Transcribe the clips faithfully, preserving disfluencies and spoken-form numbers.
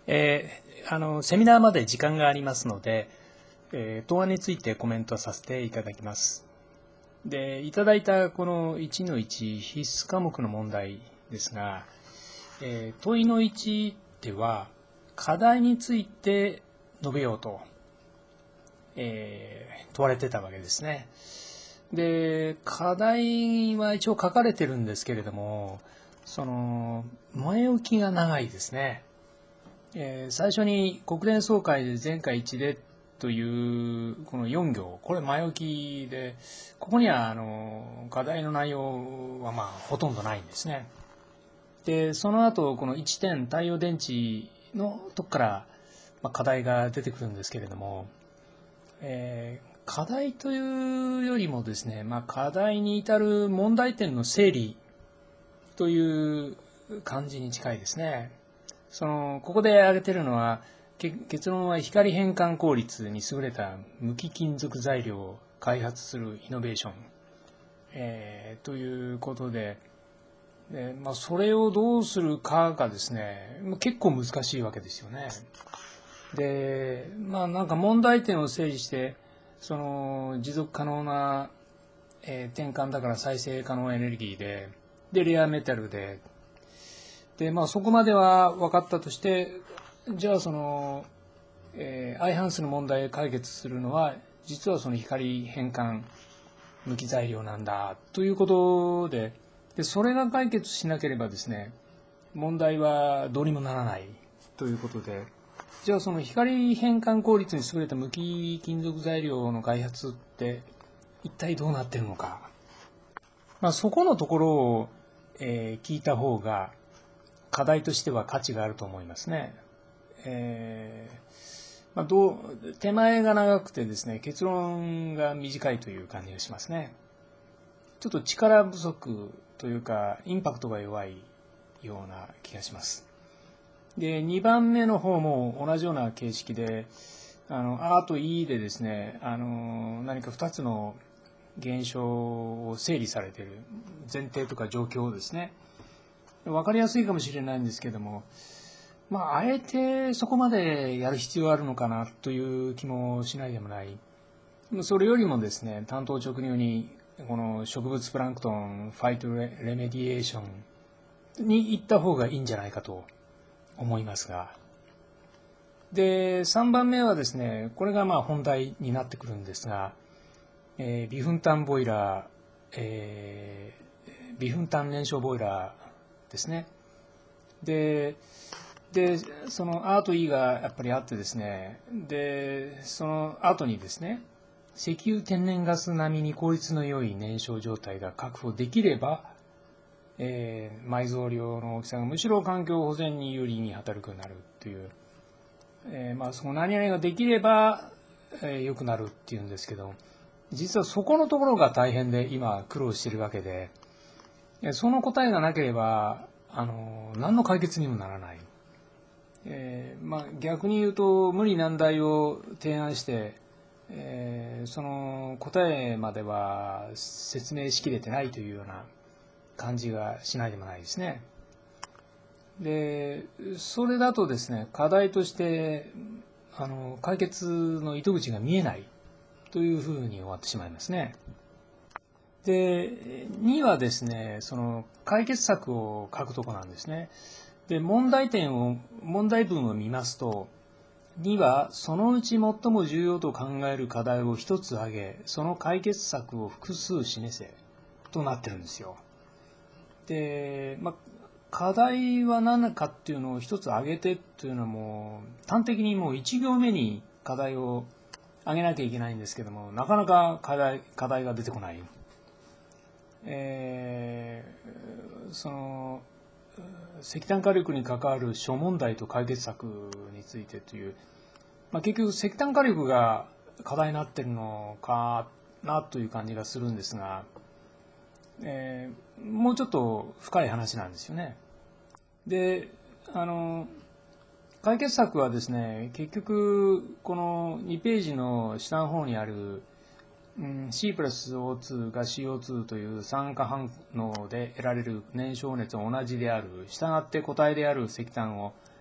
えー、あのセミナーまで時間がありますので、えー、答案についてコメントさせていただきます。で、いただいたこのいちのいち必須科目の問題ですが、えー、問いのいちでは課題について述べようと、えー、問われてたわけですね。で、課題は一応書かれてるんですけれども、その前置きが長いですね。えー、最初に国連総会で全会一致でというこのよん行、これ前置きで、ここにはあの課題の内容はまあほとんどないんですね。で、その後このいちてん太陽電池のとこからまあ課題が出てくるんですけれども、えー、課題というよりもですね、まあ、課題に至る問題点の整理という感じに近いですね。そのここで挙げているのは、結論は光変換効率に優れた無機金属材料を開発するイノベーション、えー、ということで、で、まあ、それをどうするかがですね、結構難しいわけですよね。で、まあなんか問題点を整理して、その持続可能な、えー、転換だから再生可能エネルギーで、でレアメタルで、でまあそこまでは分かったとして、じゃあその、えー、相反する問題を解決するのは実はその光変換無機材料なんだということで、でそれが解決しなければですね、問題はどうにもならないということで、じゃあその光変換効率に優れた無機金属材料の開発って一体どうなっているのか、まあ、そこのところを、えー、聞いた方が課題としては価値があると思いますね。えーまあ、どう手前が長くてですね、結論が短いという感じがしますね。ちょっと力不足というかインパクトが弱いような気がします。で、にばんめの方も同じような形式で、あの アール と イー でですね、あの何かふたつの現象を整理されている前提とか状況をですね、分かりやすいかもしれないんですけども、まあ、あえてそこまでやる必要あるのかなという気もしないでもない。それよりもですね、単刀直入にこの植物プランクトンファイトレメディエーションに行った方がいいんじゃないかと思いますが、でさんばんめはですね、これがまあ本題になってくるんですが、えー、微粉炭ボイラー、えー、微粉炭燃焼ボイラーですね。ででその アール と イー がやっぱりあってですね、でその後にですね、石油天然ガス並みに効率の良い燃焼状態が確保できれば、えー、埋蔵量の大きさがむしろ環境保全に有利に働くようになるという、えーまあ、その何々ができれば、えー、良くなるっていうんですけど、実はそこのところが大変で今苦労しているわけで、その答えがなければあの何の解決にもならない。えーまあ、逆に言うと無理難題を提案して、えー、その答えまでは説明しきれてないというような感じがしないでもないですね。でそれだとですね、課題としてあの解決の糸口が見えないというふうに終わってしまいますね。でにはですね、その解決策を書くところなんですね。で問題点を問題文を見ますと、にはそのうち最も重要と考える課題を一つ挙げ、その解決策を複数示せとなってるんですよ。で、まあ、課題は何かっていうのを一つ挙げてっていうのはもう端的にもういち行目に課題を挙げなきゃいけないんですけども、なかなか課題、課題が出てこない。えー、その石炭火力に関わる諸問題と解決策についてという、まあ、結局石炭火力が課題になっているのかなという感じがするんですが、えー、もうちょっと深い話なんですよね。で、あの解決策はですね、結局このにページの下の方にある、うん、C プラス オーツー が シーオーツー という酸化反応で得られる燃焼熱は同じである。したがって固体である石炭を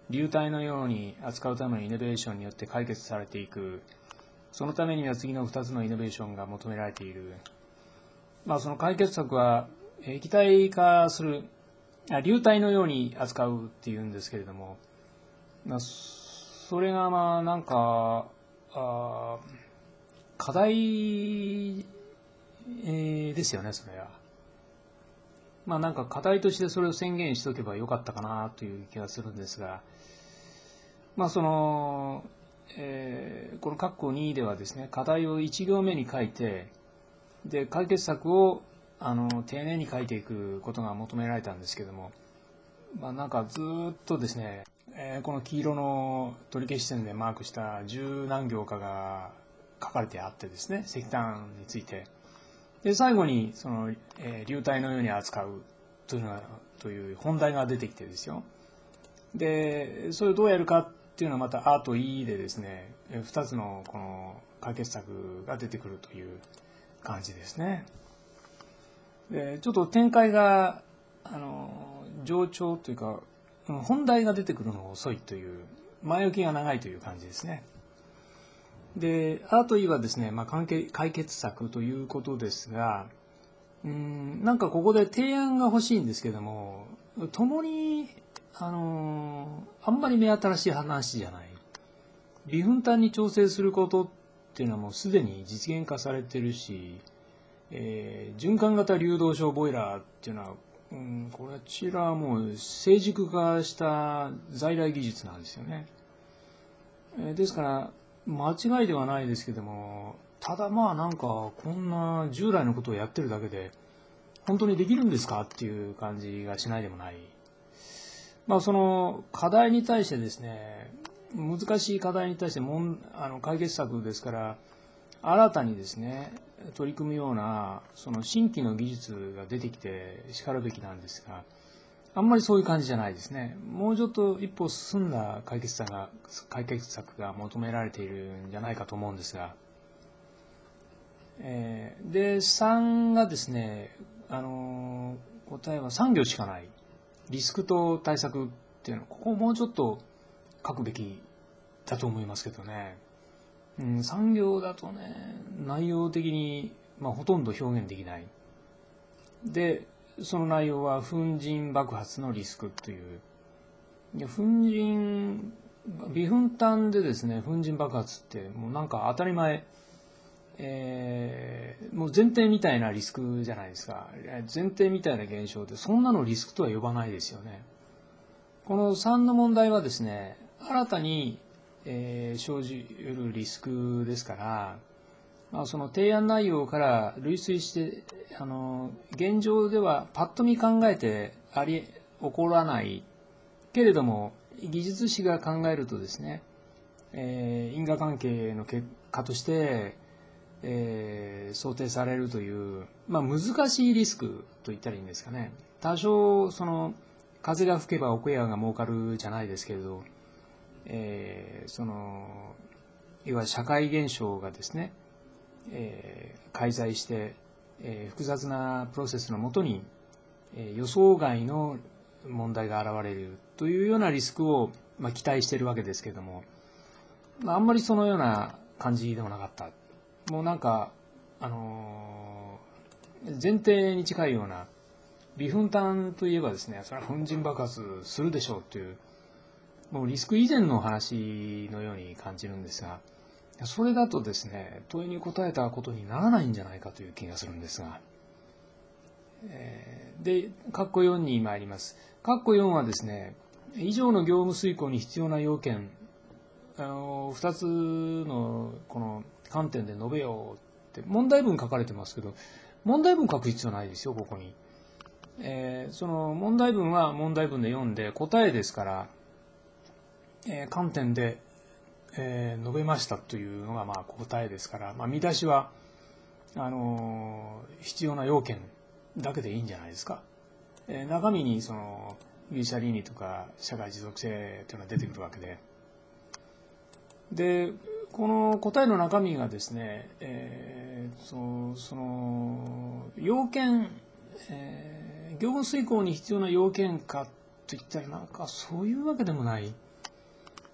流体のように扱うためのイノベーションによって解決されていく。そのためには次のふたつのイノベーションが求められている。まあ、その解決策は液体化する、流体のように扱うっていうんですけれども、まあ、それがまあなんかあ課題、えー、ですよね、それは。まあなんか課題としてそれを宣言しておけばよかったかなという気がするんですが、まあその、えー、この括弧にではですね、課題をいち行目に書いて、で解決策をあの丁寧に書いていくことが求められたんですけども、まあ、なんかずっとですね、えー、この黄色の取り消し線でマークした十何行かが書かれてあってですね、石炭について。で最後にその、えー、流体のように扱うというのがという本題が出てきてですよ。でそれをどうやるかっていうのはまた「あ」と「い」でですね、ふたつのこの解決策が出てくるという感じですね。でちょっと展開があの冗長というか本題が出てくるのが遅いという、前置きが長いという感じですね。で「あ」と「い」はですね、まあ、関係解決策ということですが、うーんなんかここで提案が欲しいんですけども、共にあのあんまり目新しい話じゃない。微分単に調整することっていうのはもうすでに実現化されてるし、えー、循環型流動床ボイラーっていうのは、うん、こちらはもう成熟化した在来技術なんですよね。えー、ですから間違いではないですけども、ただまあなんかこんな従来のことをやってるだけで本当にできるんですかっていう感じがしないでもない。まあその課題に対してですね、難しい課題に対してもんあの解決策ですから、新たにですね取り組むようなその新規の技術が出てきてしかるべきなんですが、あんまりそういう感じじゃないですね。もうちょっと一歩進んだ解決策が解決策が求められているんじゃないかと思うんですが、えー、でさんがですね、あのー、答えはさん行しかない。リスクと対策っていうの、ここをもうちょっと書くべきだと思いますけどね。うん、さん行だとね、内容的に、まあ、ほとんど表現できない。で、その内容は粉塵爆発のリスクという。いや粉塵、微粉炭でですね、粉塵爆発ってもうなんか当たり前、えー、もう前提みたいなリスクじゃないですか。前提みたいな現象で、そんなのリスクとは呼ばないですよね。このさんの問題はですね、新たに、えー、生じるリスクですから、まあ、その提案内容から類推して、あの現状ではパッと見考えてあり起こらないけれども、技術士が考えるとですね、えー、因果関係の結果として、えー、想定されるという、まあ、難しいリスクと言ったらいいんですかね。多少その風が吹けば桶屋が儲かるじゃないですけれど、えー、そのいわゆる社会現象がですね、えー、介在して、えー、複雑なプロセスのもとに、えー、予想外の問題が現れるというようなリスクを、まあ、期待しているわけですけれども、まあ、あんまりそのような感じでもなかった。もうなんか、あのー、前提に近いような、微粉炭といえばですね、それは粉塵爆発するでしょうという、もうリスク以前の話のように感じるんですが、それだとですね、問いに答えたことにならないんじゃないかという気がするんですが、えー、で、括弧よんに参ります。括弧よんはですね、以上の業務遂行に必要な要件、あのふたつのこの観点で述べようって問題文書かれてますけど、問題文書く必要ないですよ、ここに。えー、その問題文は問題文で読んで答えですから、えー、観点で、えー、述べましたというのがまあ答えですから、まあ、見出しはあのー、必要な要件だけでいいんじゃないですか。えー、中身にそのギリシャ倫理とか社会持続性というのが出てくるわけで、でこの答えの中身がですね、えー、そ, その要件、えー、業務遂行に必要な要件かといったらなんかそういうわけでもない。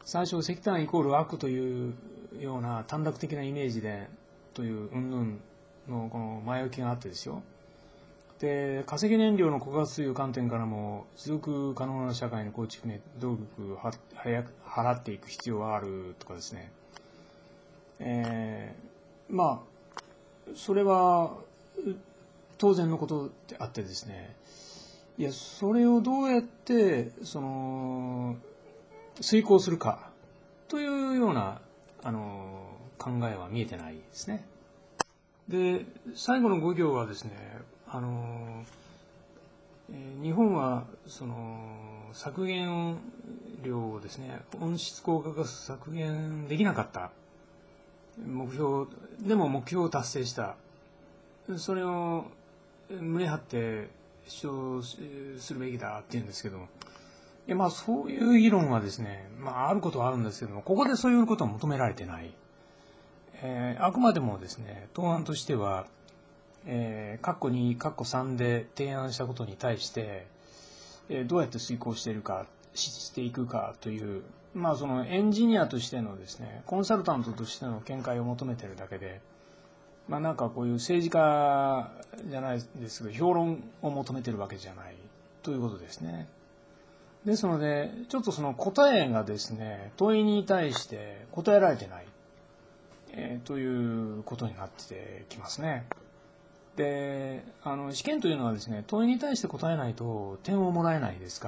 最初石炭イコール悪というような短絡的なイメージでという云々のこの前置きがあってですよ。で、化石燃料の枯渇という観点からも持続可能な社会の構築に動力を払っていく必要はあるとかですね、えー、まあそれは当然のことであってですね、いやそれをどうやってその遂行するかというようなあの考えは見えてないですね。で、最後のご行はですね、あの日本はその削減量をですね、温室効果ガス削減できなかった目標でも目標を達成した、それを胸張って主張するべきだっていうんですけども、いやまあそういう議論はですね、まああることはあるんですけども、ここでそういうことは求められてない。えー、あくまでもですね、答案としては、えー、括弧に括弧さんで提案したことに対して、えー、どうやって遂行しているかしていくかという、まあそのエンジニアとしてのですね、コンサルタントとしての見解を求めているだけで、まあなんかこういう政治家じゃないですけど評論を求めているわけじゃないということですね。ですのでちょっとその答えがですね、問いに対して答えられてない、えー、ということになってきますね。で、あの試験というのはですね、問いに対して答えないと点をもらえないですから、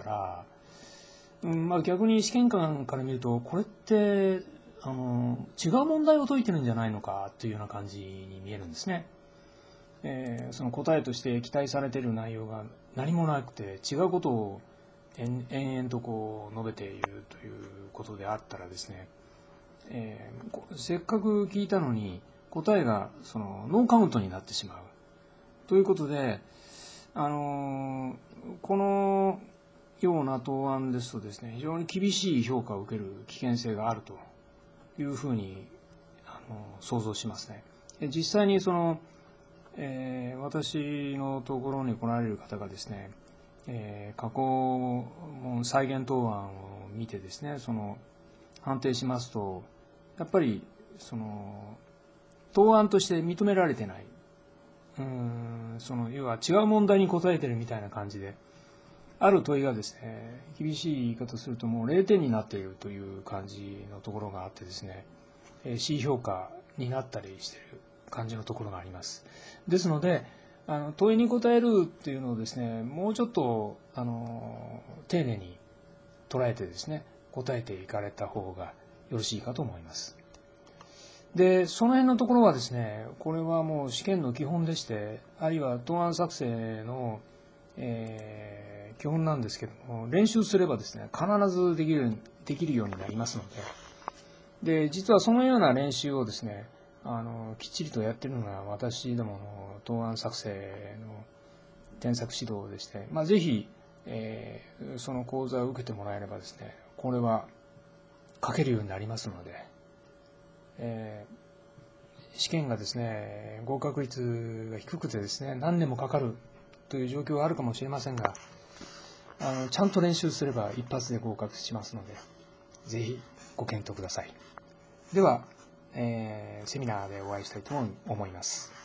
うんまあ、逆に試験官から見るとこれってあの違う問題を解いてるんじゃないのかというような感じに見えるんですね。えー、その答えとして期待されている内容が何もなくて違うことを延々とこう述べているということであったらですね、えー、せっかく聞いたのに答えがそのノーカウントになってしまうということで、あのー、このような答案ですとですね、非常に厳しい評価を受ける危険性があるというふうにあの想像しますね。実際にその、えー、私のところに来られる方がですね、えー、過去問再現答案を見てですね、その判定しますと、やっぱりその答案として認められてない、うーんその要は違う問題に答えてるみたいな感じで、ある問いがですね、厳しい言い方するともうれいてんになっているという感じのところがあってですね、C 評価になったりしている感じのところがあります。ですので、あの問いに答えるっていうのをですね、もうちょっとあの丁寧に捉えてですね、答えていかれた方がよろしいかと思います。で、その辺のところはですね、これはもう試験の基本でして、あるいは答案作成の、えー基本なんですけども、練習すればですね、必ずできる、できるようになりますので、で、実はそのような練習をですね、あの、きっちりとやっているのが私どもの答案作成の添削指導でして、まあ、ぜひ、えー、その講座を受けてもらえればですね、これは書けるようになりますので、えー、試験がですね、合格率が低くてですね、何年もかかるという状況があるかもしれませんが、あのちゃんと練習すれば一発で合格しますので、ぜひご検討ください。では、えー、セミナーでお会いしたいと思います。